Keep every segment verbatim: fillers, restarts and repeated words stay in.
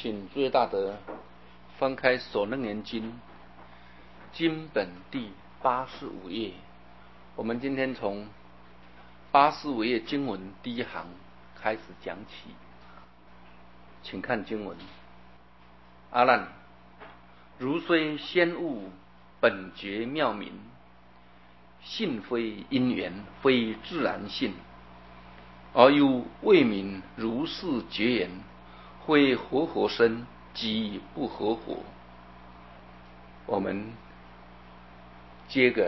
请诸位大德翻开《所楞严经》经本第八十五页，我们今天从八十五页经文第一行开始讲起，请看经文：阿难，如虽先悟本觉妙明，性非因缘，非自然性，而又未明如是觉言，非活活身，即不合火。我们接个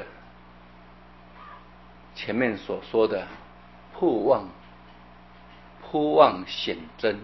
前面所说的破妄破妄显真，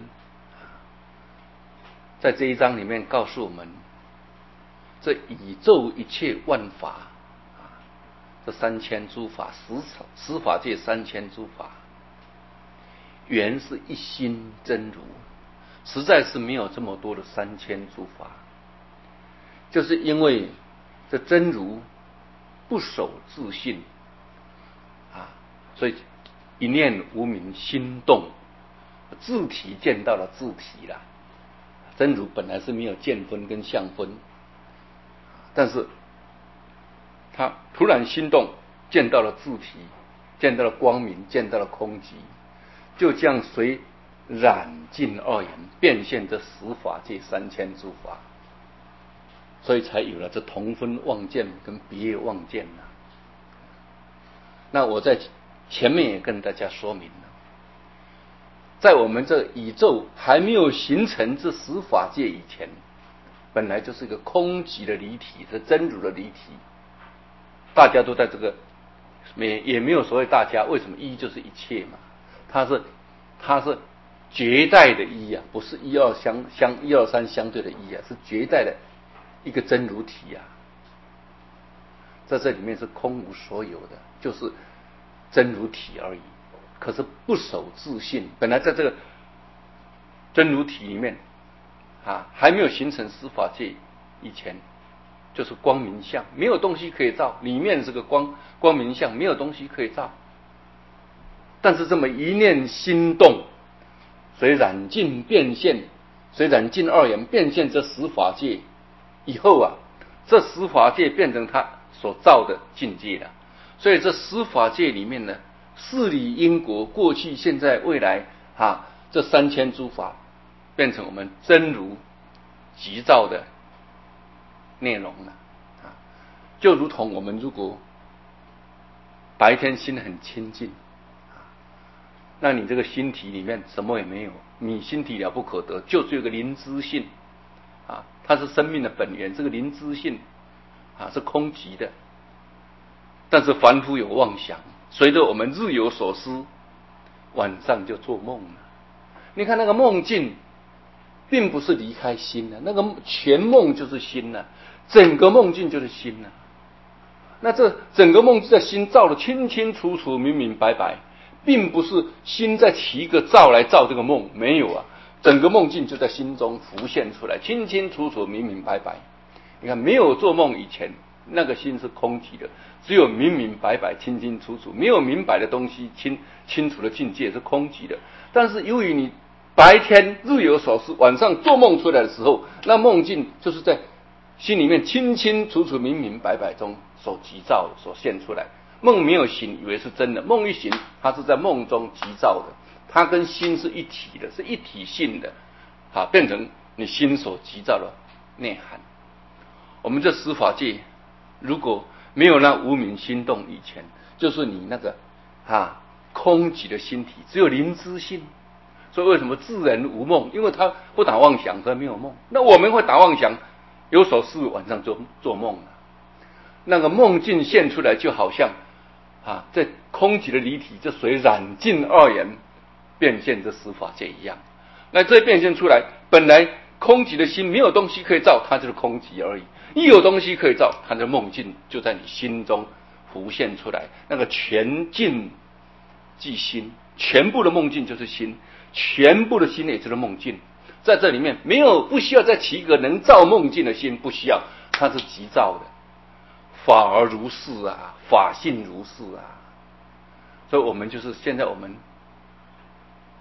在这一章里面告诉我们，这宇宙一切万法，这三千诸法，十十法界三千诸法，原是一心真如，实在是没有这么多的三千诸法，就是因为这真如不守自性啊，所以一念无明心动，自体见到了自体了。真如本来是没有见分跟相分，但是他突然心动，见到了自体，见到了光明，见到了空寂，就这样随染尽二缘变现这十法界三千诸法，所以才有了这同分妄见跟别业妄见了。那我在前面也跟大家说明了，在我们这宇宙还没有形成这十法界以前，本来就是一个空寂的离体，是真如的离体，大家都在这个，也也没有所谓大家，为什么一就是一切嘛？它是它是绝代的一啊，不是一二相相一二三相对的一啊，是绝代的一个真如体啊，在这里面是空无所有的，就是真如体而已。可是不守自性，本来在这个真如体里面啊，还没有形成十法界以前，就是光明相，没有东西可以照，里面是个光光明相，没有东西可以照。但是这么一念心动，随染尽变现，随染尽二缘变现这十法界以后啊，这十法界变成他所造的境界了。所以这十法界里面呢，事理因果，过去现在未来啊，这三千诸法变成我们真如即造的内容了啊。就如同我们如果白天心很清净，那你这个心体里面什么也没有，你心体了不可得，就只有个灵知性啊，它是生命的本源，这个灵知性啊是空寂的。但是凡夫有妄想，随着我们日有所思，晚上就做梦了。你看那个梦境，并不是离开心了，那个全梦就是心了，整个梦境就是心了。那这整个梦境在心照得清清楚楚、明明白白，并不是心在起一个照来照这个梦，没有啊，整个梦境就在心中浮现出来，清清楚楚、明明白白。你看，没有做梦以前，那个心是空寂的，只有明明白白、清清楚楚，没有明白的东西，清清楚的境界是空寂的。但是由于你白天日有所思，晚上做梦出来的时候，那梦境就是在心里面清清楚楚、明明白白中所急造的、所现出来。梦没有醒，以为是真的；梦一醒，它是在梦中急造的，它跟心是一体的，是一体性的，啊，变成你心所急造的内涵。我们这十法界如果没有那无明心动以前，就是你那个啊空寂的心体，只有灵知性。所以为什么自然无梦？因为他不打妄想，所以没有梦。那我们会打妄想，有所思，晚上就做梦了。那个梦境现出来，就好像啊，在空寂的离体，就随染尽二缘变现这十法界一样。那这变现出来，本来空寂的心没有东西可以照，它就是空寂而已。一有东西可以照，它的梦境就在你心中浮现出来。那个全境即心，全部的梦境就是心，全部的心也就是梦境。在这里面没有不需要再起一个能照梦境的心，不需要，它是即照的。法而如是啊，法性如是啊。所以我们就是现在我们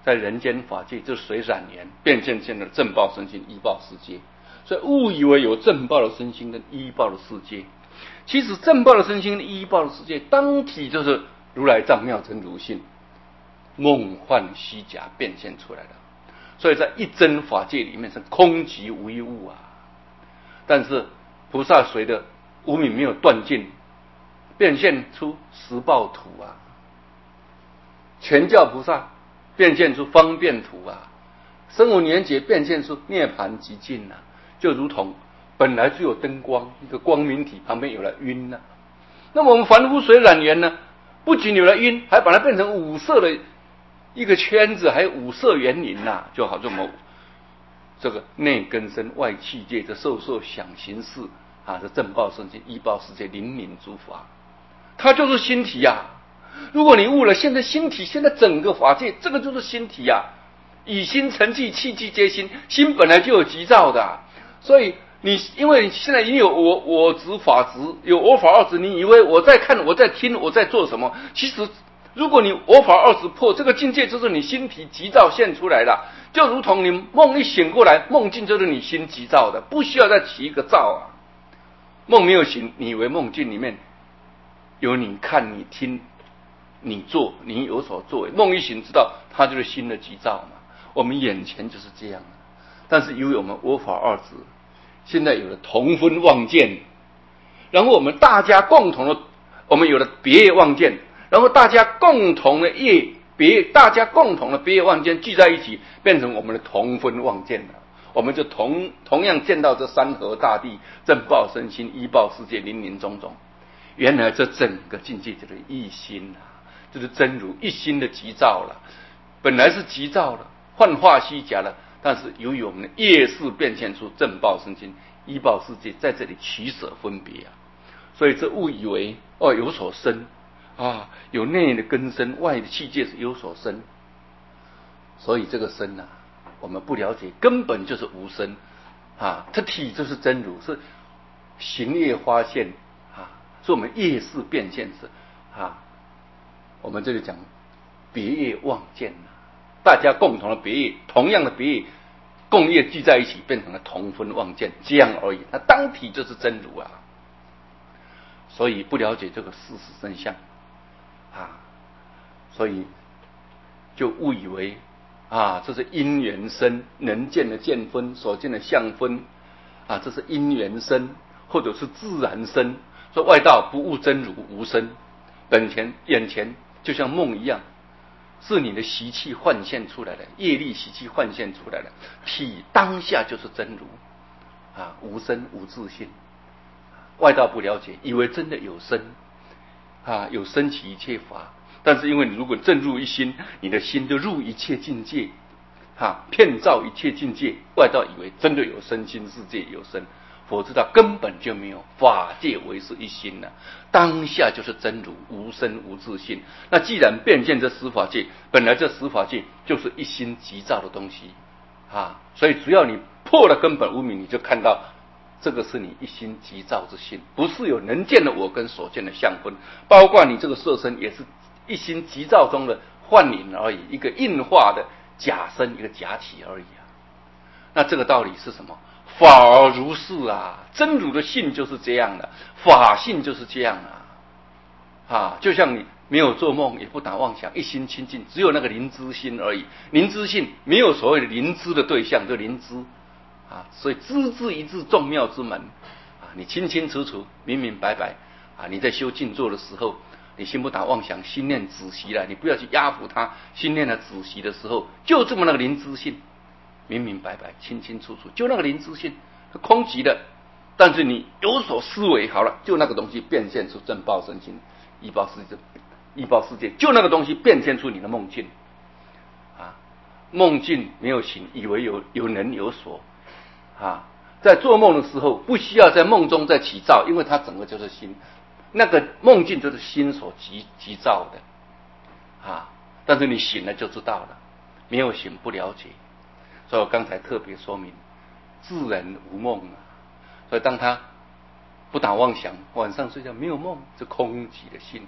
在人间法界就随染缘变现现的正报身心依报世界。所以误以为有正报的身心跟依报的世界，其实正报的身心跟依报的世界当体就是如来藏妙真如性梦幻虚假变现出来的。所以在一真法界里面是空寂无一物啊。但是菩萨随的无明没有断尽，变现出十报图啊。全教菩萨变现出方便图啊。声闻缘觉变现出涅槃极尽啊。就如同本来就有灯光，一个光明体旁边有了晕呢、啊。那么我们凡夫随染缘呢，不仅有了晕，还把它变成五色的一个圈子，还有五色园林呐，就好这么这个内根身外气界，这受受想行识啊，这正报身心依报世界灵灵诸法，它就是心体呀、啊。如果你悟了，现在心体，现在整个法界，这个就是心体呀、啊。以心成气，气气皆心，心本来就有急躁的、啊。所以你因为你现在已经有我我执法执，有我法二执，你以为我在看我在听我在做什么，其实如果你我法二执破，这个境界就是你心体急躁现出来了，就如同你梦一醒过来，梦境就是你心急躁的，不需要再起一个躁啊。梦没有醒，你以为梦境里面有你看你听你做你有所作为，梦一醒知道它就是心的急躁嘛。我们眼前就是这样，但是由于我们我法二执现在有了同分妄见，然后我们大家共同的，我们有了别业妄见，然后大家共同的业别，大家共同的别业妄见聚在一起，变成我们的同分妄见了。我们就同同样见到这山河大地、正报身心、依报世界、林林总总。原来这整个境界就是一心啊，就是真如一心的急躁了。本来是急躁了，幻化虚假了。但是由于我们的业识变现出正报身心依报世界，在这里取舍分别啊，所以这误以为哦有所生啊，有内的根生，外的气界是有所生，所以这个生啊，我们不了解，根本就是无生啊，它体就是真如，是行业发现啊，是我们业识变现是啊，我们这里讲别业妄见啊。大家共同的别业，同样的别业，共业聚在一起，变成了同分妄见，这样而已。它当体就是真如啊，所以不了解这个事实真相啊，所以就误以为啊，这是因缘生，能见的见分，所见的相分啊，这是因缘生，或者是自然生。说外道不悟真如无生，本前眼前就像梦一样。是你的习气幻现出来的，业力习气幻现出来的，体当下就是真如啊，无生无自性。外道不了解，以为真的有生啊，有生起一切法。但是因为你如果正入一心，你的心就入一切境界啊，遍照一切境界。外道以为真的有身心世界有生，佛知道根本就没有，法界唯是一心了、啊，当下就是真如，无生无自性。那既然变现这十法界，本来这十法界就是一心急躁的东西啊，所以只要你破了根本无明，你就看到这个是你一心急躁之心，不是有能见的我跟所见的相分，包括你这个色身也是一心急躁中的幻影而已，一个硬化的假身，一个假体而已啊。那这个道理是什么？法而如是啊，真如的性就是这样的，法性就是这样啊，啊，就像你没有做梦，也不打妄想，一心清净，只有那个灵知心而已。灵知性没有所谓的灵知的对象，就灵知啊，所以知之一字众妙之门啊，你清清楚楚、明明白白啊，你在修静坐的时候，你心不打妄想，心念止息了，你不要去压服它，心念的止息的时候，就这么那个灵知性。明明白白清清楚楚，就那个灵知性空寂的，但是你有所思维好了，就那个东西变现出正报身心依报世界，依报世界就那个东西变现出你的梦境啊，梦境没有醒，以为有有能有所啊，在做梦的时候不需要在梦中再起躁，因为它整个就是心，那个梦境就是心所急急躁的啊，但是你醒了就知道了，没有醒不了解。所以我刚才特别说明，自然无梦啊。所以当他不打妄想，晚上睡觉没有梦，是空寂的心，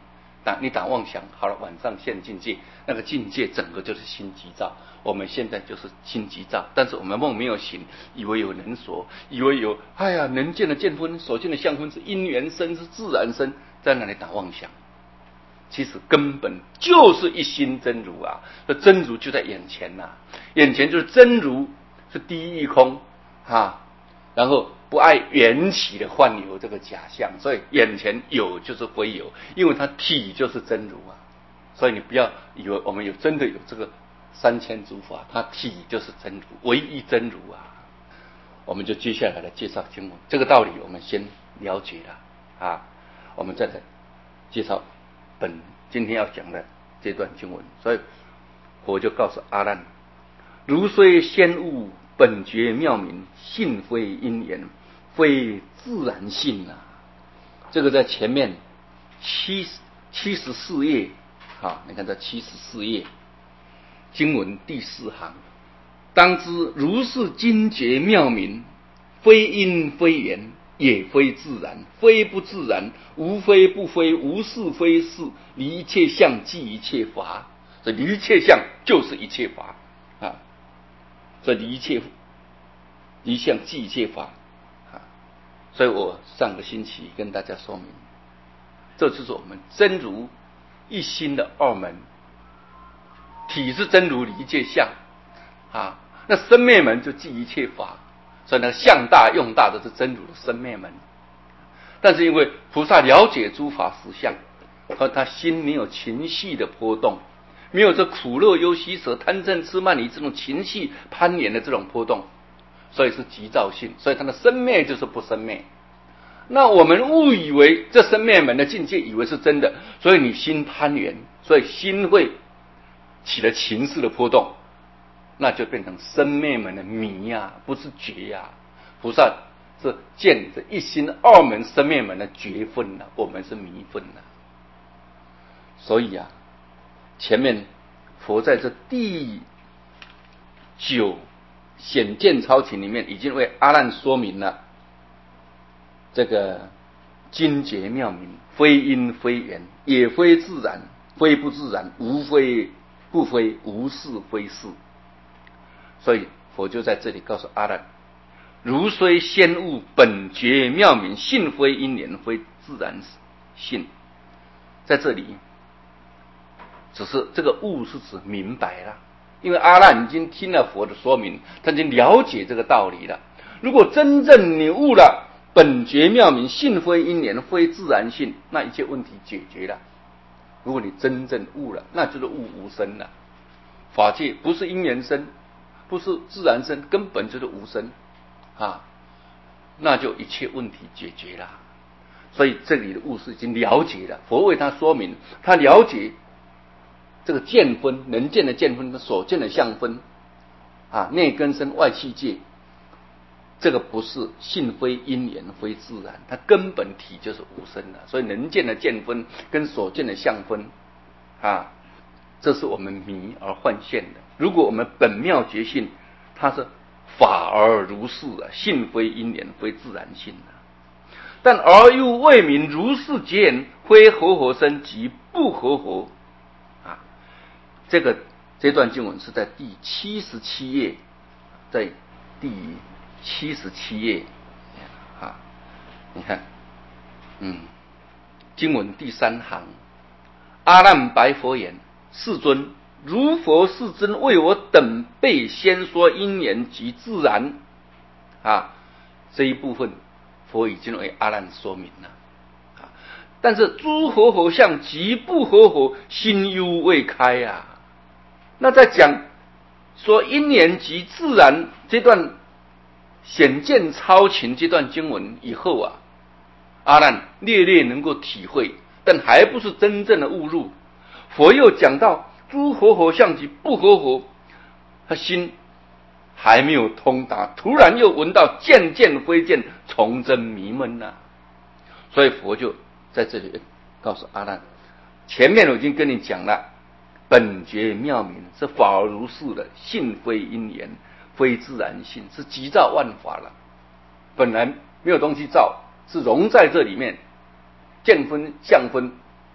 打你打妄想，好了，晚上现境界，那个境界整个就是心急躁。我们现在就是心急躁，但是我们梦没有醒，以为有能所，以为有哎呀能见的见分，所见的相分是因缘生，是自然生，在那里打妄想。其实根本就是一心真如啊，这真如就在眼前呐、啊，眼前就是真如，是第一义空啊，然后不爱缘起的幻有这个假象，所以眼前有就是非有，因为它体就是真如啊，所以你不要以为我们有真的有这个三千诸法，它体就是真如，唯一真如啊。我们就接下来来介绍经文，这个道理我们先了解了啊，我们再来介绍本今天要讲的这段经文。所以佛就告诉阿难，如虽先悟本觉妙明，性非因缘，非自然性啊。这个在前面七七十四页啊，你看这七十四页经文第四行，当知如是精觉妙明，非因非缘，也非自然，非不自然，无非不非，无是非是，离一切相即一切法。所以离一切相就是一切法啊，所以离一切离相即一切法啊。所以我上个星期跟大家说明，这就是我们真如一心的二门，体是真如，离一切相啊。那生灭门就即一切法，所以那个相大用大的是真如的生灭门。但是因为菩萨了解诸法实相，和他心没有情绪的波动，没有这苦乐忧喜舍贪嗔痴慢疑这种情绪攀岩的这种波动，所以是急躁性，所以它的生灭就是不生灭。那我们误以为这生灭门的境界以为是真的，所以你心攀缘，所以心会起了情势的波动，那就变成生灭门的迷呀、啊，不是觉呀、啊。菩萨是见这一心二门生灭门的觉分了、啊，我们是迷分了、啊。所以啊，前面佛在这第九显见超情里面已经为阿难说明了这个精觉妙明，非因非缘，也非自然，非不自然，无非不非，无是非是。所以佛就在这里告诉阿难，如虽先悟本觉妙明，性非因缘，非自然性。在这里只是这个悟是指明白了，因为阿难已经听了佛的说明，他已经了解这个道理了。如果真正你悟了本觉妙明，性非因缘，非自然性，那一切问题解决了。如果你真正悟了，那就是悟无生了。法界不是因缘生，不是自然生，根本就是无生啊，那就一切问题解决了。所以这里的悟是已经了解了，佛为他说明，他了解这个见分，能见的见分跟所见的相分啊，内根生外气界，这个不是性非因缘非自然，它根本体就是无生的。所以能见的见分跟所见的相分啊，这是我们迷而幻现的。如果我们本妙觉性，它是法而如是啊，性非因缘非自然性啊。但而又未明如是觉言，非和合生即不和合啊。这个这段经文是在第七十七页，在第七十七页啊，你看，嗯，经文第三行，阿难白佛言：世尊，如佛世尊为我等辈先说因缘及自然啊，这一部分佛已经为阿难说明了啊。但是诸和合相及不和合，心忧未开啊。那在讲说因缘及自然这段显见超情这段经文以后啊，阿难略略能够体会，但还不是真正的悟入。佛又讲到诸和合相及不和合，他心还没有通达，突然又闻到见见非见，从真迷闷啊。所以佛就在这里告诉阿难，前面我已经跟你讲了，本觉妙明是法而如是的，性非因缘，非自然性，是即造万法了。本来没有东西造，是融在这里面，见分相分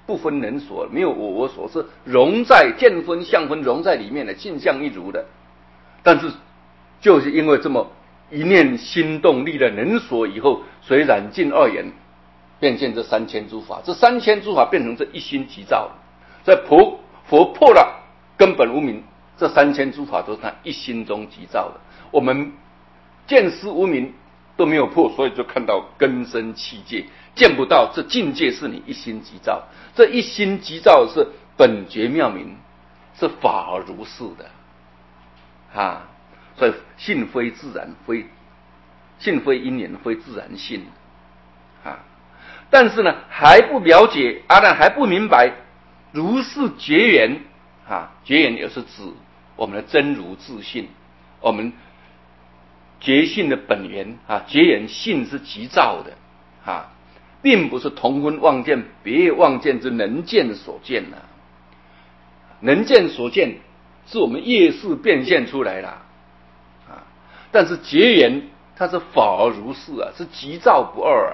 不分人所，没有我我所，是融在见分相分融在里面的，性相一如的。但是就是因为这么一念心动立了人所以后，随染尽二缘，变现这三千诸法，这三千诸法变成这一心即造了。在佛佛破了根本无明，这三千诸法都是他一心中即造的。我们见思无明都没有破，所以就看到根生器界，见不到这境界是你一心即造。这一心即造是本觉妙明，是法而如是的啊。所以性非自然，非性非因缘，非自然性啊。但是呢，还不了解，阿难还不明白如是觉缘啊。觉缘也是指我们的真如自性，我们觉性的本源啊。觉缘性是即造的啊，并不是同分妄见别妄见之能见所见呐、啊。能见所见是我们业识变现出来了啊，但是觉缘它是法而如是啊，是即造不二啊。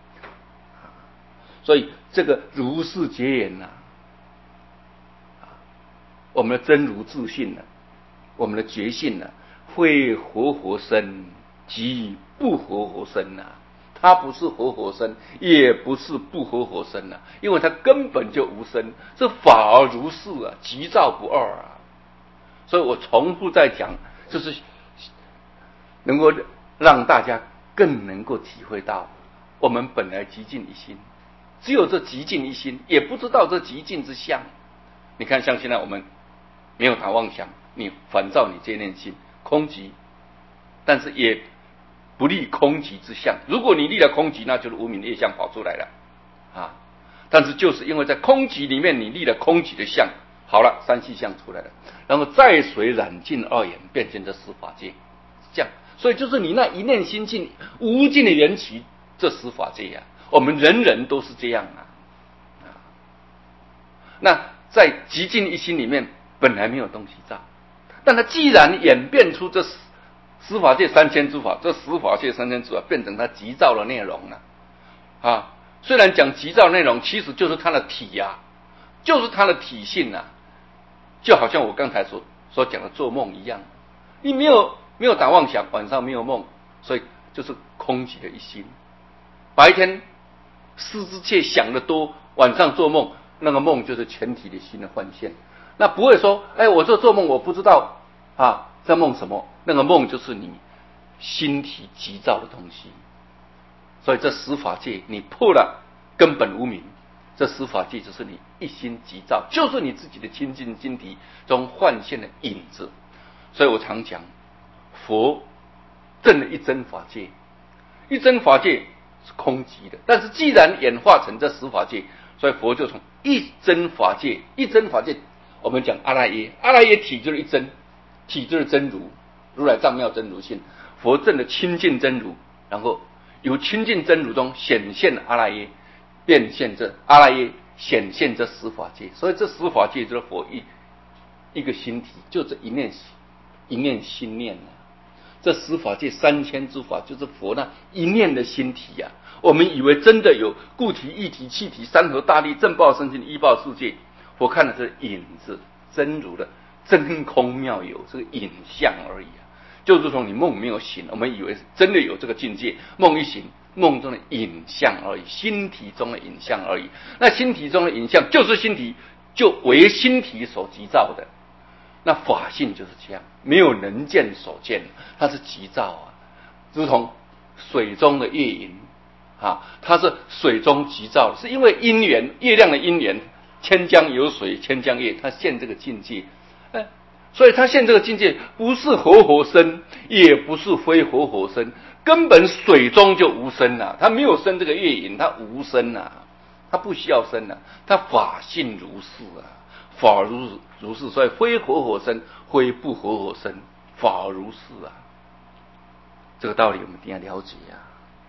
所以这个如是觉缘呐、啊，我们的真如自性呢、啊，我们的觉性呢、啊，非活活身即不活活身呐、啊。它不是活活身，也不是不活活身呐、啊，因为它根本就无身，是法而如是啊，即造不二啊。所以我重复在讲，就是能够让大家更能够体会到，我们本来极尽一心，只有这极尽一心，也不知道这极尽之相。你看，像现在我们没有打妄想，你反照你这念心空寂，但是也不立空寂之相。如果你立了空寂，那就是无明业相跑出来了啊。但是就是因为在空寂里面，你立了空寂的相，好了，三细相出来了，然后再随染尽二缘，变成这十法界，这样。所以就是你那一念心境无尽的缘起，这十法界呀、啊，我们人人都是这样啊。啊那在极尽一心里面，本来没有东西造，但它既然演变出这十十法界三千诸法，这十法界三千诸法变成它极造的内容了啊。虽然讲极造内容，其实就是它的体呀、啊，就是它的体性啊，就好像我刚才所所讲的做梦一样，你没有没有打妄想，晚上没有梦，所以就是空寂的一心。白天思之切想得多，晚上做梦，那个梦就是全体的心的幻现。那不会说，哎，我这做梦我不知道啊，在梦什么？那个梦就是你心体急躁的东西。所以这十法界你破了根本无明，这十法界就是你一心急躁，就是你自己的清净心体中幻现的影子。所以我常讲，佛证了一真法界，一真法界是空寂的，但是既然演化成这十法界，所以佛就从一真法界，一真法界，我们讲阿赖耶，阿赖耶体就是一真，体就是真如，如来藏妙真如性，佛证的清净真如，然后由清净真如中显现阿赖耶，变现这阿赖耶显现这十法界，所以这十法界就是佛一一个心体，就这一念一念心念啊。这十法界三千诸法就是佛那一念的心体呀、啊。我们以为真的有固体、液体、气体、山河大力、正报、生性、依报世界，佛看的是影子，真如的真空妙有，这个影像而已啊。就如同你梦没有醒，我们以为真的有这个境界，梦一醒，梦中的影像而已，心体中的影像而已。那心体中的影像就是心体，就为心体所集造的。那法性就是这样，没有能见所见，它是即造啊，如同水中的月影啊，它是水中即造的，是因为因缘，月亮的因缘，千江有水千江月，它现这个境界，哎，所以它现这个境界不是活活生，也不是非活活生，根本水中就无生啊，它没有生这个月影，它无生啊，它不需要生啊，它法性如是啊。法如如是，所以非活活身，非不活活身，法如是啊。这个道理我们一定要了解啊。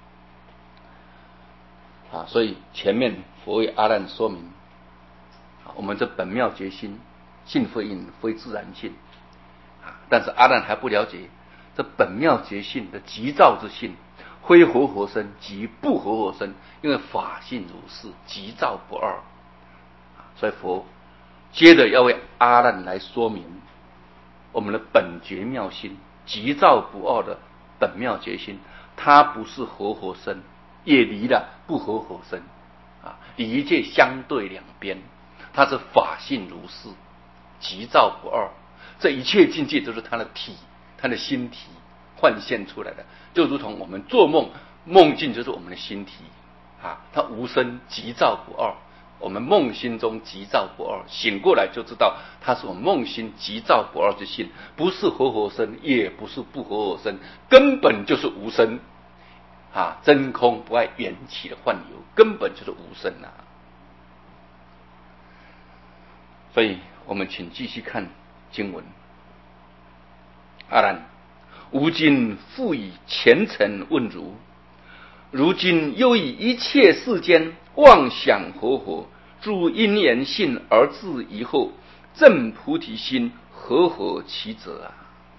啊，所以前面佛为阿难说明，啊，我们这本妙觉心，性非因，非自然性，啊，但是阿难还不了解这本妙觉性的急躁之性，非活活身即不活活身，因为法性如是，急躁不二。 所以佛接着要为阿难来说明我们的本觉妙心，急躁不二的本妙觉心，它不是活活身，也离了不活活身啊，离一切相对两边，它是法性如是，急躁不二。这一切境界都是他的体，他的心体幻现出来的，就如同我们做梦，梦境就是我们的心体啊，它无声急躁不二。我们梦心中急躁不二，醒过来就知道它是我们梦心急躁不二之性，不是活活身，也不是不活活身，根本就是无声啊，真空不爱缘起的幻有，根本就是无声啊。所以我们请继续看经文。阿难，吾今复以前尘问汝，如今又以一切世间妄想活活，诸因缘性而至以后，证菩提心，何何其者啊？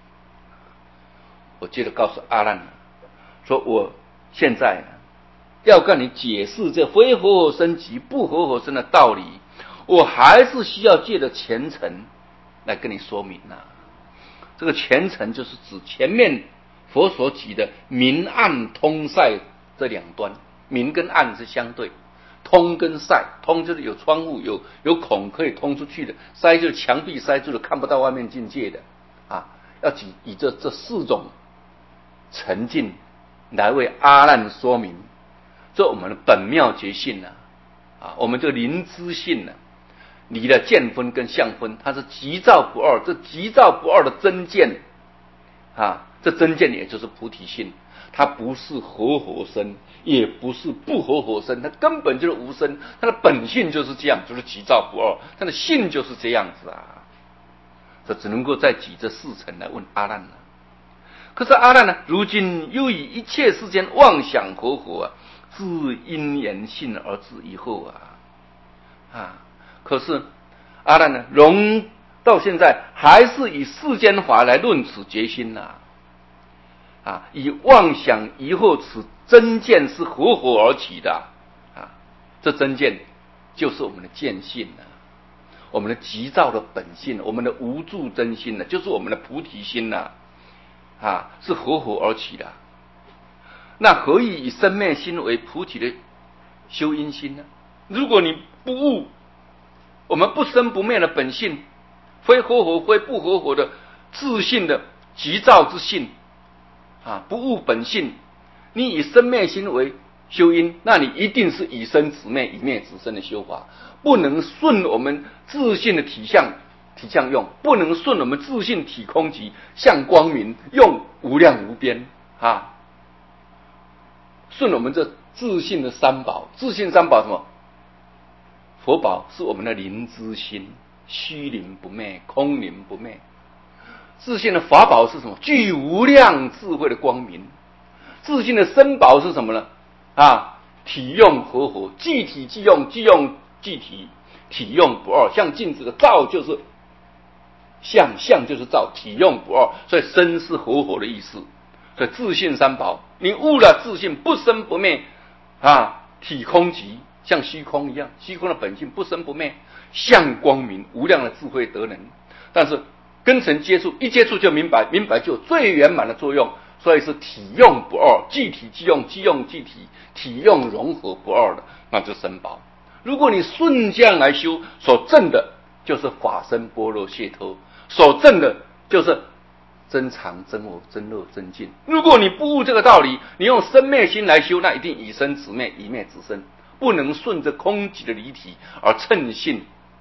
我接着告诉阿难，说我现在要跟你解释这非活活身及不活活身的道理，我还是需要借着前尘来跟你说明啊。这个前尘就是指前面佛所举的明暗通塞这两端，明跟暗是相对，通跟塞，通就是有窗户有有孔可以通出去的，塞就是墙壁塞住了看不到外面境界的啊。要以以这这四种沉静来为阿难说明这我们的本妙觉性啊，啊，我们这个灵知性呢、啊，离了见分跟相分，它是急躁不二，这急躁不二的真见啊，这真见也就是菩提心，它不是活活身，也不是不活活身，它根本就是无身，它的本性就是这样，就是急躁不二，它的性就是这样子啊。这只能够再举这四层来问阿难了。可是阿难呢，如今又以一切世间妄想活活啊，自因缘性而至以后啊，啊，可是阿难呢，容到现在还是以世间法来论此决心呐、啊，啊，以妄想疑惑此真见是活活而起的啊，这真见就是我们的见性啊，我们的急躁的本性，我们的无助真心呢、啊，就是我们的菩提心呐、啊，啊，是活活而起的。那何以以生灭心为菩提的修因心呢？如果你不悟我们不生不灭的本性，非活活非不活活的自性的急躁之性啊，不悟本性，你以生灭心为修因，那你一定是以生止灭以灭止生的修法，不能顺我们自性的体相体相用，不能顺我们自性体空即向光明用无量无边啊，顺我们这自性的三宝，自性三宝什么？佛宝是我们的灵知心，虚灵不灭，空灵不灭。自性的法宝是什么？具无量智慧的光明。自性的身宝是什么呢？啊，体用合合，即体即用，即用即体，体用不二。像镜子的照就是相，相就是照，体用不二，所以身是合合的意思。所以自性三宝，你悟了自性不生不灭啊，体空即像虚空一样，虚空的本性不生不灭，像光明无量的智慧德能。但是根尘接触，一接触就明白，明白就有最圆满的作用，所以是体用不二，即体即用，即用即体，体用融合不二的，那就是身宝。如果你顺这样来修，所证的就是法身般若解脱，所证的就是真常真我真乐真净。如果你不悟这个道理，你用生灭心来修，那一定以生止灭，以灭止生，不能顺着空寂的离体而称性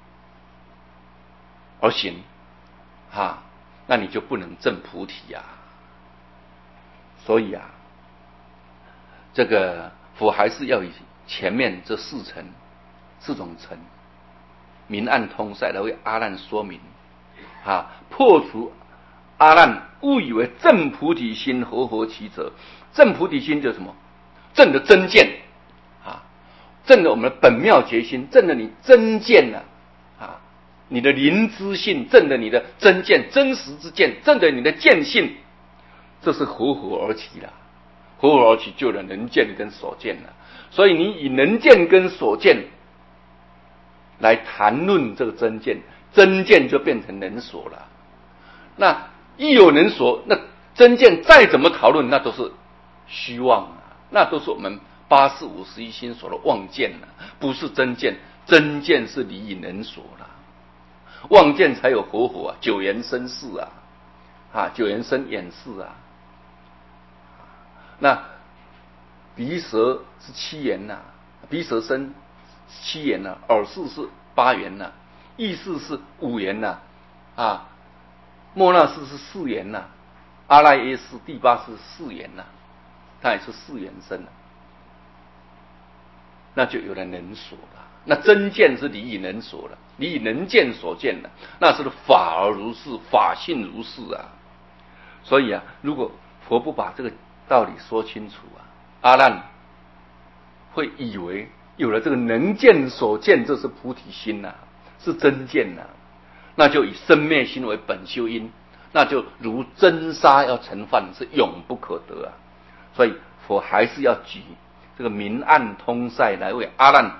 而行啊，那你就不能证菩提啊。所以啊，这个佛还是要以前面这四层四种层明暗通塞来为阿难说明啊，破除阿难误以为证菩提心何何其者。证菩提心就是什么？证的真见啊，证的我们的本妙觉心，证的你真见呢 啊, 啊，你的灵知性，证的你的真见，真实之见，证的你的见性，这是合合而起了，合合而起就有能见跟所见了。所以你以能见跟所见来谈论这个真见，真见就变成能所了。那一有能所，那真见再怎么讨论，那都是虚妄啊，那都是我们八四五十一心所的妄见啊，不是真见。真见是离以能所了，妄见才有活火啊，九言生事啊，啊，九言生眼识啊。那鼻舌是七言呐、啊，鼻舌生七言呐、啊，耳识是八言呐、啊，意识是五言呐、啊，啊，莫那识是四言呐、啊，阿赖耶识第八是四言呐、啊，它也是四言生啊，那就有了能所了。那真见是离以能所了，离以能见所见了，那是法而如是，法性如是啊。所以啊，如果佛不把这个道理说清楚啊，阿难会以为有了这个能见所见，这是菩提心呐、啊，是真见呐、啊，那就以生灭心为本修因，那就如真沙要成饭，是永不可得啊。所以佛还是要举这个明暗通塞来为阿难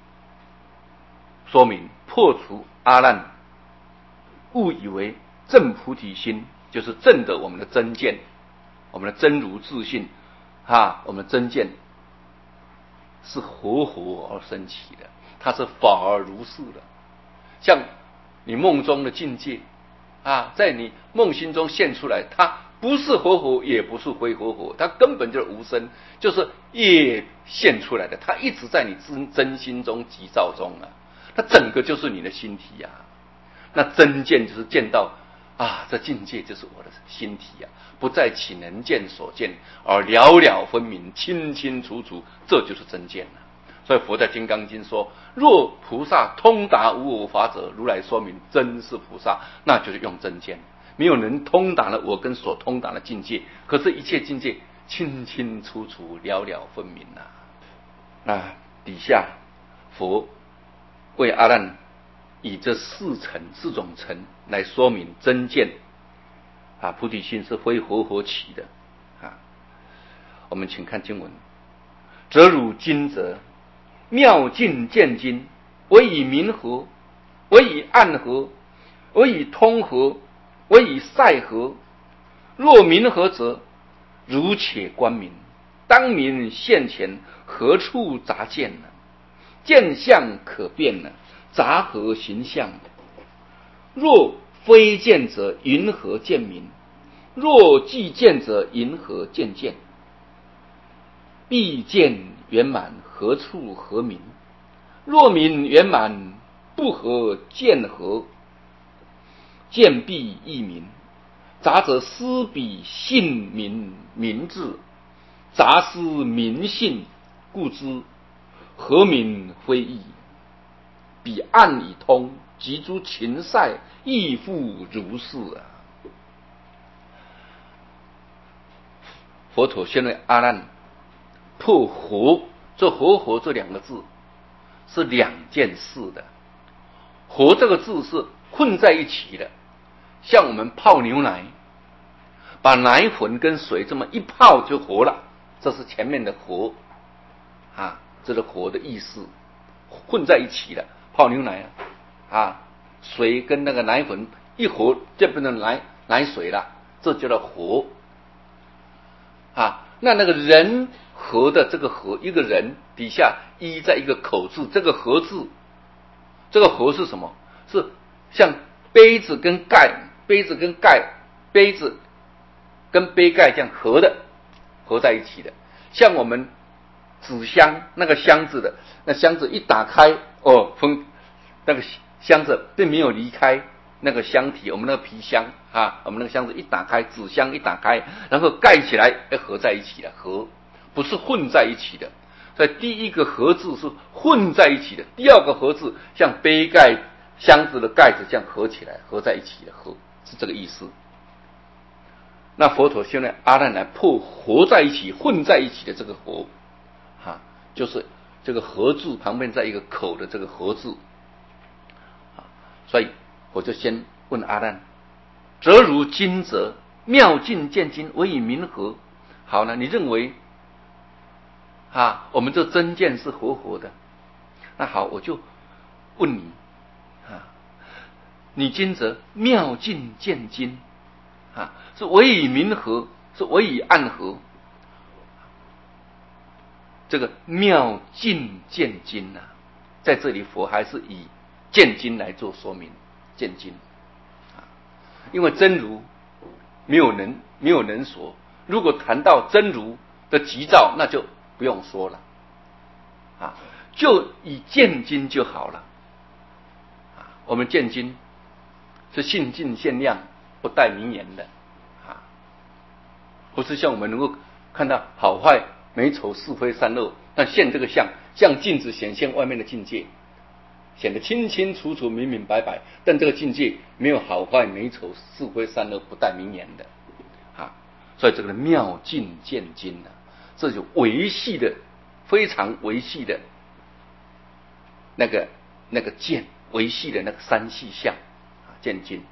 说明，破除阿难误以为正菩提心就是正的我们的真见，我们的真如自信啊，我们的真见是活活而升起的，它是法而如是的。像你梦中的境界啊，在你梦心中现出来，它不是活活，也不是非活活，它根本就是无生，就是业现出来的，它一直在你真真心中急躁中啊。它整个就是你的心体呀、啊，那真见就是见到啊，这境界就是我的心体呀、啊，不再起能见所见，而了了分明，清清楚楚，这就是真见了、啊。所以佛在《金刚经》说：“若菩萨通达无我法者，如来说明真是菩萨。”那就是用真见，没有人通达了我跟所通达的境界，可是一切境界清清楚楚，了了分明啊。那底下佛为阿难以这四层四种层来说明真见啊，菩提心是非活活起的啊。我们请看经文：则汝今则妙境见经，唯以明和，唯以暗合，唯以通合，唯以塞合。若明和者，如且观明，当明现前，何处杂见呢？见相可辨呢，杂合形象。若非见者，云何见明？若既见者，云何见见？必见圆满，何处合明？若明圆满，不合见合？见必亦明，杂则思彼性明明智，杂思明性，故知合明非异。彼暗以通，即诸情塞，亦复如是啊。佛陀先为阿难破活，这活活这两个字是两件事的。活这个字是混在一起的，像我们泡牛奶，把奶粉跟水这么一泡就活了，这是前面的活啊，这是活的意思，混在一起的。泡牛奶啊，啊，水跟那个奶粉一活就变成奶奶水了，这叫做活啊。那那个人和的这个和，一个人底下一在一个口字，这个和字，这个和是什么？是像杯子跟盖，杯子跟盖，杯子跟杯盖这样合的，合在一起的。像我们纸箱那个箱子的，那箱子一打开，哦，封那个箱子并没有离开那个箱体，我们那个皮箱啊，我们那个箱子一打开，纸箱一打开，然后盖起来，哎，合在一起了，合不是混在一起的。所以第一个合字是混在一起的，第二个合字像杯盖箱子的盖子这样合起来，合在一起的合，是这个意思。那佛陀现在阿难来破合在一起、混在一起的这个合，哈，就是这个合字旁边在一个口的这个合字，啊，所以我就先问阿难：则如今则妙境见经，唯以明和。好呢，你认为啊，我们这真见是活活的？那好，我就问你啊，你今则妙境见金啊，是唯以明和，是唯以暗合。这个妙境见金啊，在这里佛还是以见金来做说明，见金啊，因为真如没有人没有人说，如果谈到真如的急躁，那就不用说了啊，就以见金就好了啊。我们见金是性尽限量，不带名言的啊，不是像我们能够看到好坏美丑是非善恶，但现这个相像镜子显现外面的境界，显得清清楚楚明明白白，但这个境界没有好坏美丑是非善恶，不带名言的啊。所以这个妙境见金啊，这就维系的非常维系的那个那个见维系的那个三细相啊，见金。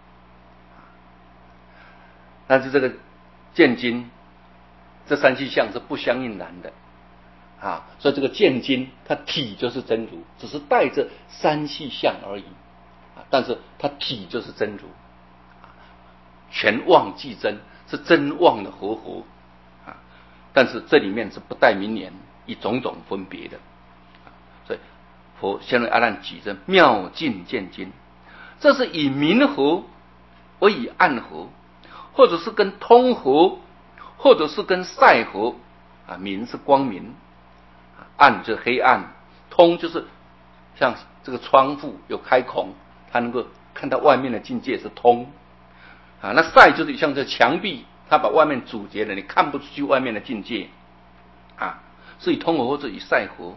但是这个见金这三细相是不相应然的啊，所以这个见金它体就是真如，只是带着三细相而已啊，但是它体就是真如啊，全妄即真，是真妄的合合啊，但是这里面是不带名言，以种种分别的啊，所以佛先为阿难举证妙境见金，这是以明合而以暗合，或者是跟通合，或者是跟赛合啊，明是光明，暗就是黑暗，通就是像这个窗户有开孔，它能够看到外面的境界是通啊。那赛就是像这墙壁，它把外面阻截了，你看不出去外面的境界啊，是以通合或者以赛合。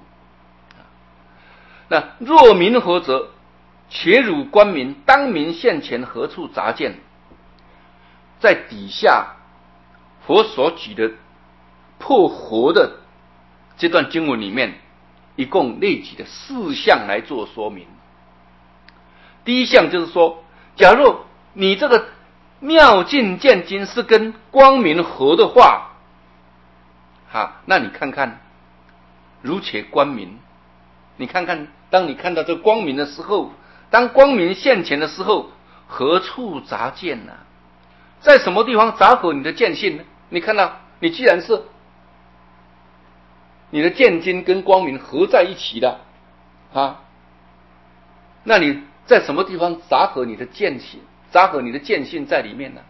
那若明合则，且汝光明当明现前，何处杂见？在底下佛所举的破合的这段经文里面，一共列举的四项来做说明。第一项就是说，假如你这个妙境见金是跟光明合的话，啊，那你看看如且光明，你看看当你看到这光明的时候，当光明现前的时候，何处杂见呢、啊？在什么地方杂合你的见性呢？你看到你既然是你的见金跟光明合在一起的啊，那你在什么地方杂合你的见性，杂合你的见性在里面呢？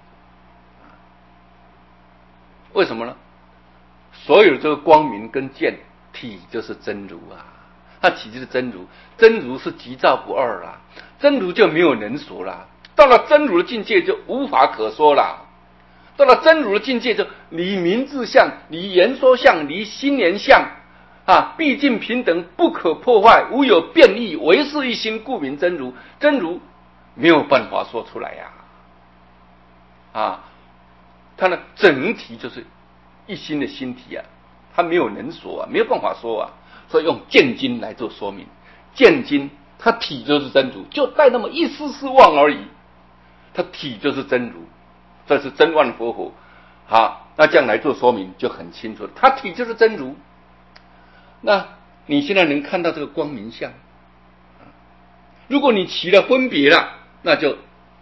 为什么呢？所有这个光明跟见体就是真如啊，它体就是真如，真如是即照不二啦，真如就没有人说啦，到了真如的境界就无法可说啦，到了真如的境界就离名字相，离言说相，离心言相啊，毕竟平等，不可破坏，无有变异，唯是一心，故名真如。真如没有办法说出来呀、啊，啊，它的整体就是一心的心体啊，它没有能说啊，没有办法说啊，所以用见金来做说明。见金它体就是真如，就带那么一丝丝妄而已，它体就是真如，这是真万佛佛啊。那这样来做说明就很清楚了，它体就是真如。那你现在能看到这个光明相，如果你起了分别了，那就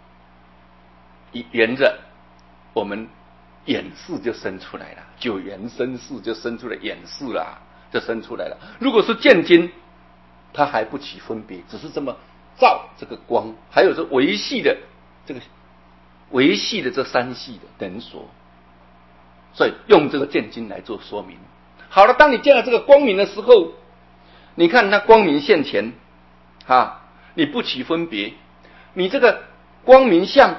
沿着我们眼识就生出来了，九缘生识就生出来眼识了，就生出来了。如果是见金，它还不起分别，只是这么照这个光，还有这维系的这个维系的这三系的能说，所以用这个见金来做说明。好了，当你见到这个光明的时候，你看它光明现前啊，你不起分别，你这个光明相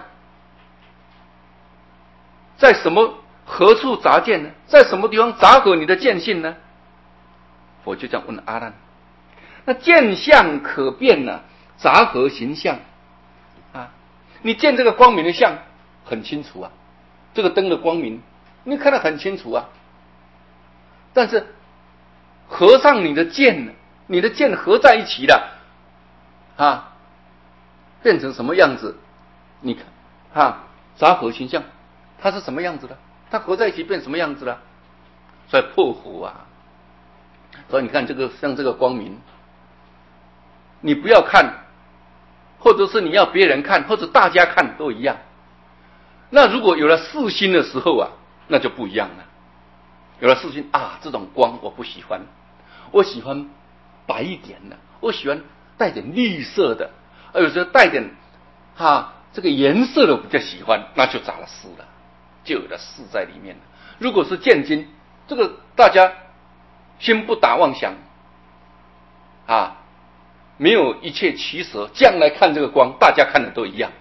在什么何处杂见呢？在什么地方杂合你的见性呢？佛就这样问阿难。那见相可辨呢、啊，杂合形象啊，你见这个光明的相很清楚啊，这个灯的光明你看得很清楚啊，但是合上你的见呢，你的见合在一起了啊，变成什么样子？你看啊，杂合形象它是什么样子的？它合在一起变什么样子了？所以破合啊，所以你看这个像这个光明，你不要看或者是你要别人看，或者大家看都一样。那如果有了四心的时候啊，那就不一样了。有了四心啊，这种光我不喜欢，我喜欢白一点的，我喜欢带点绿色的，而有时候带点哈、啊、这个颜色的我比较喜欢，那就杂了四了，就有了四在里面了。如果是见金，这个大家心不打妄想啊，没有一切取舍，这样来看这个光，大家看的都一样。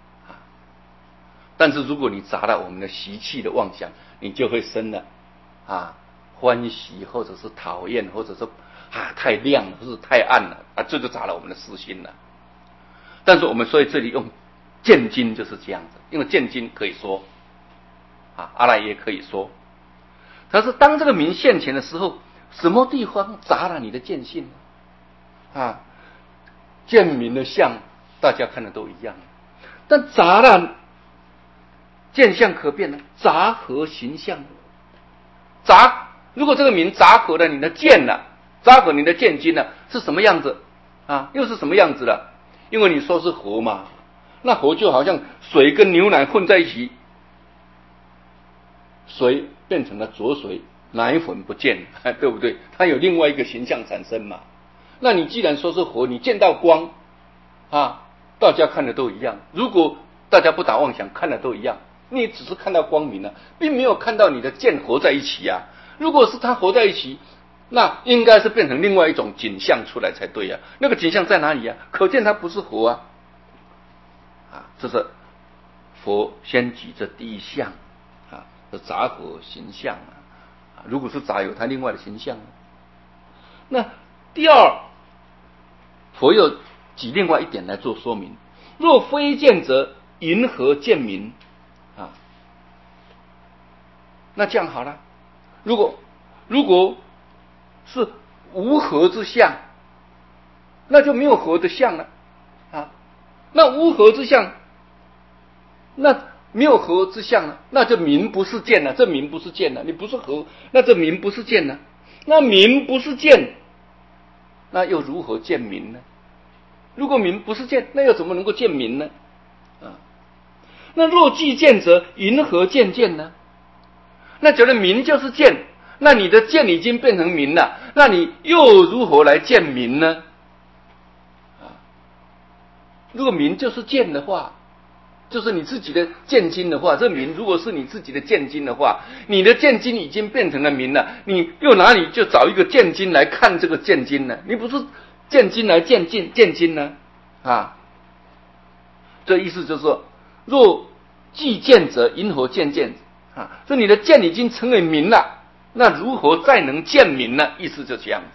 但是如果你杂了我们的习气的妄想，你就会生了啊欢喜，或者是讨厌，或者是啊太亮了，或者太暗了啊，这就杂了我们的私心了。但是我们所以这里用见金就是这样子，因为见金可以说啊，阿赖耶可以说，但是当这个名现前的时候，什么地方杂了你的见性呢？啊，见名的相大家看的都一样，但杂了见相可变呢，杂合形象。杂，如果这个名杂合了你的见了，杂合你的见金了，是什么样子啊？又是什么样子了？因为你说是合嘛，那合就好像水跟牛奶混在一起，水变成了浊水，奶粉不见了，对不对？它有另外一个形象产生嘛。那你既然说是合，你见到光啊，大家看的都一样。如果大家不打妄想，看的都一样，你只是看到光明了，并没有看到你的见合在一起啊。如果是它合在一起，那应该是变成另外一种景象出来才对啊。那个景象在哪里啊？可见它不是合啊。啊，这是佛先举这第一项啊，这杂合形象啊。如果是杂有它另外的形象，那第二，佛又举另外一点来做说明：若非见则云何见明啊？那这样好了，如果如果是无合之相，那就没有合的相了啊。那无合之相，那没有合之相了，那这名不是见了，这名不是见了，你不是合，那这名不是见了，那名不是见，那又如何见名呢？如果名不是见，那又怎么能够见名呢？啊，那若既见则云何见见呢？那觉得名就是见，那你的见已经变成名了，那你又如何来见名呢？啊，如果名就是见的话，就是你自己的见经的话，这名如果是你自己的见经的话，你的见经已经变成了名了，你又哪里就找一个见经来看这个见经呢？你不是见经来见见见经呢？啊，这意思就是说，若既见则因何见见啊？这你的见已经成为名了，那如何再能见名呢？意思就这样子。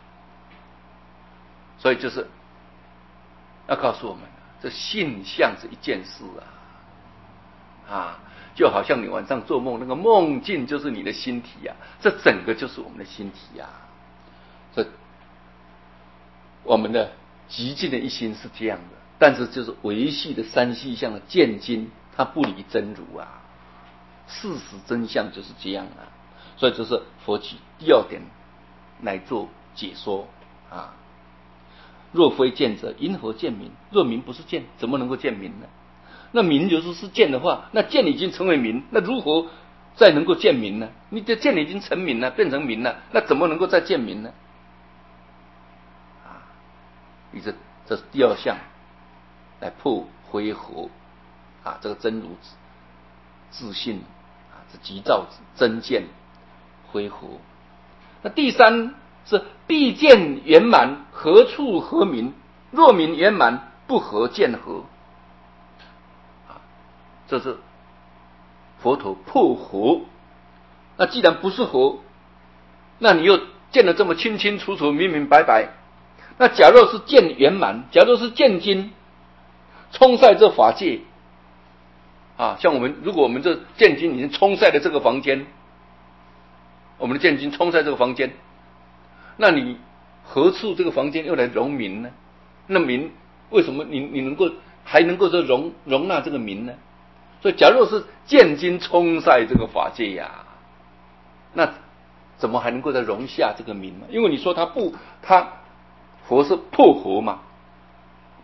所以就是要告诉我们，这性相是一件事啊，啊，就好像你晚上做梦，那个梦境就是你的心体啊，这整个就是我们的心体啊。这我们的极尽的一心是这样的，但是就是维系的三细相的见经，它不离真如啊，事实真相就是这样啊。所以这是佛举第二点来做解说啊。若非见则因何见名？若名不是见，怎么能够见名呢？那名就是是见的话，那见已经成为名，那如何再能够见名呢？你的见已经成名了，变成名了，那怎么能够再见名呢？啊，你这这是第二项来破非合啊，这个真如自信啊，这即照真见非合。那第三是必见圆满，何处合名？若名圆满，不合见合。啊，这是佛陀破合。那既然不是合，那你又见得这么清清楚楚、明明白白。那假若是见圆满，假若是见经，冲塞这法界啊，像我们如果我们这见经已经冲塞了这个房间，我们的见经冲塞这个房间，那你何处这个房间又来容名呢？那名为什么你你能够还能够说容容纳这个名呢？所以假若是见经冲塞这个法界呀、啊，那怎么还能够再容下这个名呢？因为你说他不，他佛是破合嘛，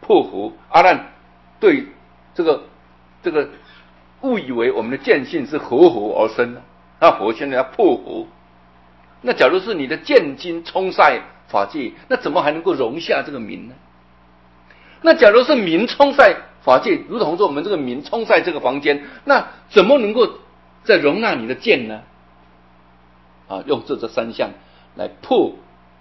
破和，阿难对这个这个误以为我们的见性是和合而生，那和现在要破和。那假如是你的见精冲塞法界，那怎么还能够容下这个明呢？那假如是明冲塞法界，如同说我们这个明冲塞这个房间，那怎么能够再容纳你的见呢？啊，用这这三项来破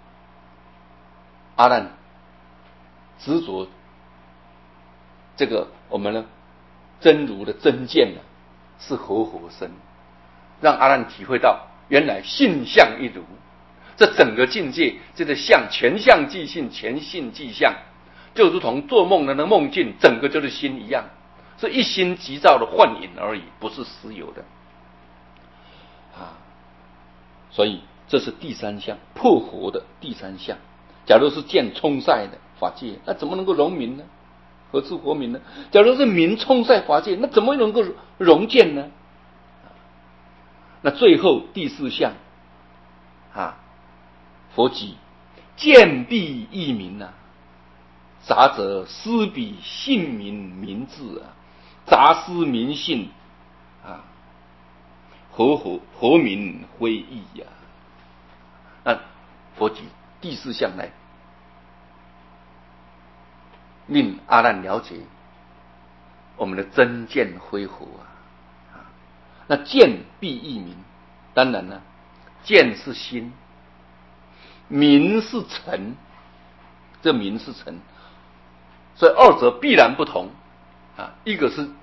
阿难执着这个我们呢真如的真见呢是和合生，让阿难体会到原来性相一如，这整个境界这个相全相即性，全性即相，就如同做梦的那梦境，整个就是心一样，是一心即造的幻影而已，不是实有的啊。所以这是第三项破和的第三项。假如是见冲塞的法界，那怎么能够容明呢？何处活明呢？假如是明冲塞法界，那怎么能够容见呢？那最后第四项啊，佛即见必异明啊，杂则思彼性明明智啊，杂思明性啊，和合和明非异呀。那佛举第四项来令阿难了解我们的真见非合啊。那见必异明，当然呢，见是心，明是尘，这明是尘，所以二者必然不同啊。一个是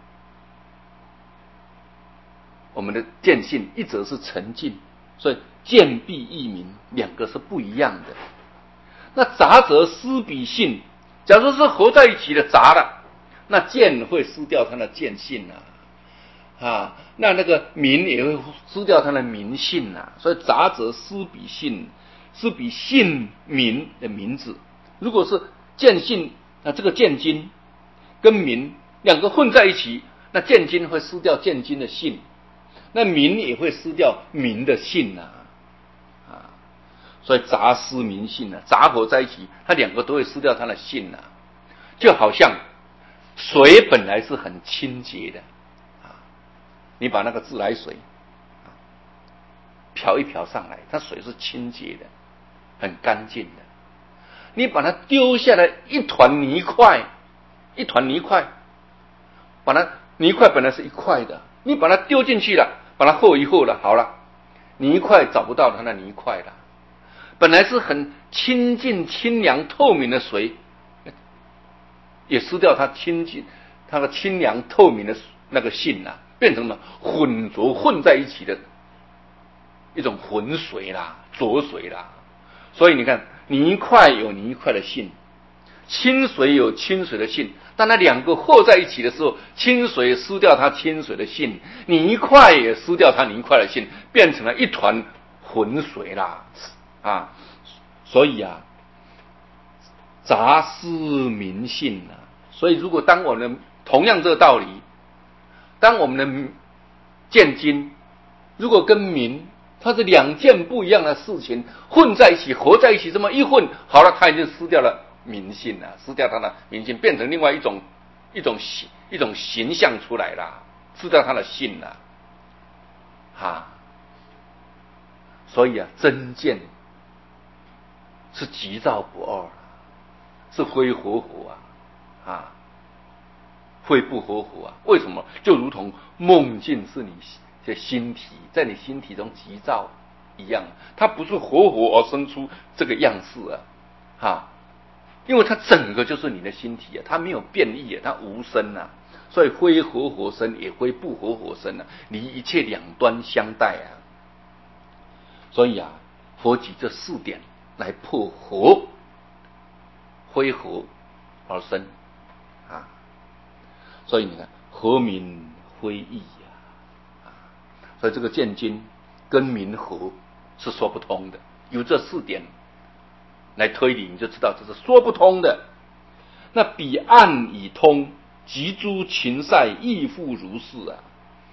我们的见性，一则是沉静，所以见必异明，两个是不一样的。那杂则思彼性，假如是合在一起的杂了，那见会失掉它的见性啊，啊，那那个明也会失掉它的明性啊。所以杂则思彼性，思彼性明的名字。如果是见性，那这个见精跟明两个混在一起，那见精会失掉见精的性，那明也会失掉明的性啊。所以杂思明性啊，杂合在一起，它两个都会失掉它的性啊。就好像水本来是很清洁的啊，你把那个自来水啊漂一漂上来，它水是清洁的，很干净的。你把它丢下来一团泥块，一团泥块，把它泥块本来是一块的，你把它丢进去了，把它和一和了，好了，泥块找不到它的泥块了。本来是很清净、清凉、透明的水，也失掉它清净、它的清凉、透明的那个性啊，变成了混浊混在一起的一种浑水啦、浊水啦。所以你看，泥块有泥块的性，清水有清水的性，当它两个和在一起的时候，清水失掉它清水的性，泥块也失掉它泥块的性，变成了一团浑水啦。啊，所以啊，杂思明性啊，所以如果当我们同样这个道理，当我们的见精如果跟明它是两件不一样的事情混在一起合在一起，这么一混，好了，它已经失掉了明性了，失掉它的明性，变成另外一种一种形一种形象出来了，失掉它的性了啊。所以啊，真见是即照不二，是非合合啊，啊，非不合合啊。为什么？就如同梦境是你的心体，在你心体中即照一样，它不是合合而生出这个样式啊，哈，因为它整个就是你的心体啊，它没有变异啊，它无生啊，所以非合合生，也非不合合生啊，离一切两端相待啊。所以啊，佛举这四点来破合非合而生啊，所以你看合明非异呀，啊，所以这个见精跟明合是说不通的，由这四点来推理，你就知道这是说不通的。那彼岸已通，即诸禽塞亦复如是啊。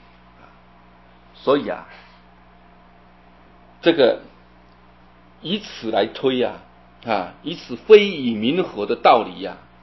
所以啊，这个以此来推啊，啊，以此非以明合的道理啊，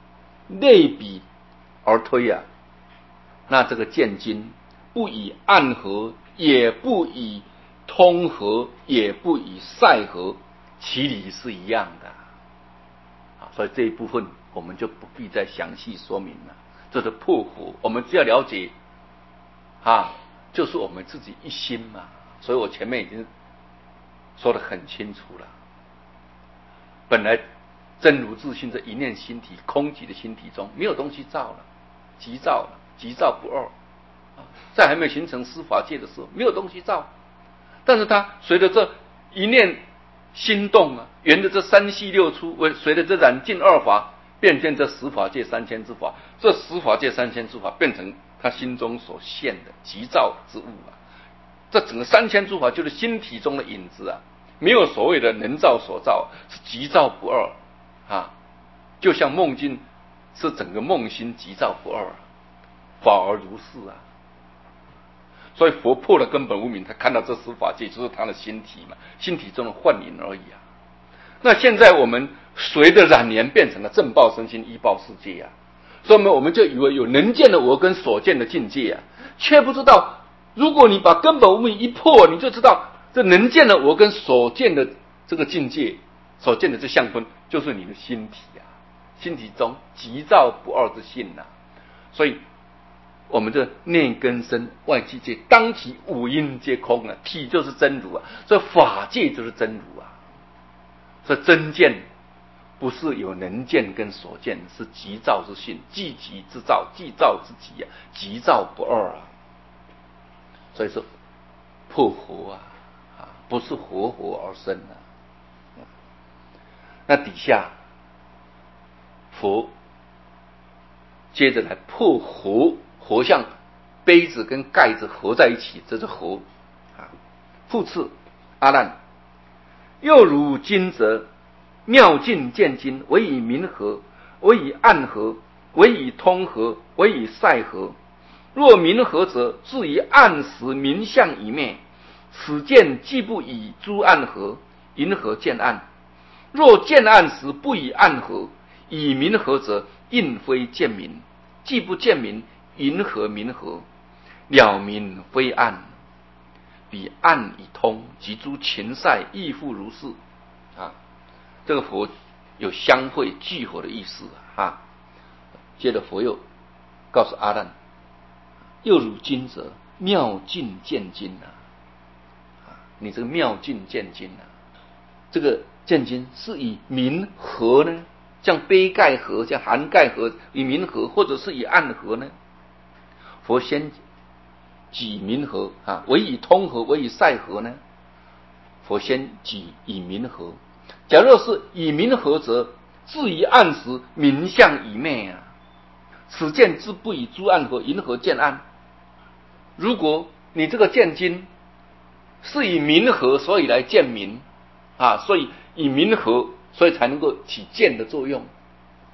类比而推啊，那这个见经不以暗合，也不以通合，也不以塞合，其理是一样的。所以这一部分我们就不必再详细说明了。这是破佛，我们只要了解啊，就是我们自己一心嘛。所以我前面已经说得很清楚了。本来真如自性这一念心体，空寂的心体中没有东西造了，即造了，即造不二。在还没有形成司法界的时候，没有东西造，但是它随着这一念心动啊，沿着这三系六出，为随着这染尽二法，变现这十法界三千之法，这十法界三千之法变成他心中所现的即造之物啊。这整个三千诸法就是心体中的影子啊，没有所谓的能造所造，是即造不二啊。就像梦境是整个梦心即造不二，法而如是啊。所以佛破了根本无明，他看到这十法界就是他的心体嘛，心体中的幻影而已啊。那现在我们随着染缘变成了正报身心依报世界啊，所以我们就以为有能见的我跟所见的境界啊，却不知道，如果你把根本无明一破，你就知道这能见的我跟所见的这个境界，所见的这相分，就是你的心体啊，心体中即造不二之性啊。所以我们的念根身外境界当体五阴皆空啊，体就是真如啊，所以法界就是真如啊。所以真见不是有能见跟所见，是即造之性，即即之造，即造之极啊，即造不二啊。所以说破活啊，啊不是活活而生啊。那底下佛接着来破活，活像杯子跟盖子合在一起，这是活啊。复次，阿难，又如今则妙境见经，唯以明合，唯以暗合，唯以通合，唯以塞合。若明合者，至于暗时明相已灭，此见既不以诸暗合，云何见暗？若见暗时不以暗合，以明合者，应非见明；既不见明，云何明合？了明非暗，彼暗以通，即诸情塞亦复如是啊。这个佛有相会聚合的意思啊。接着佛又告诉阿难，又如今则妙境见经啊，你这个妙境见经啊，这个见经是以明合呢，像杯盖合，像涵盖合，以明合，或者是以暗合呢？佛先举明合啊，唯以通合，唯以塞合呢？佛先举以明合。假若是以明合者，至于暗时明相已灭啊，此见之不以诸暗合，云何见暗？如果你这个见经是以明合，所以来见明啊，所以以明合，所以才能够起见的作用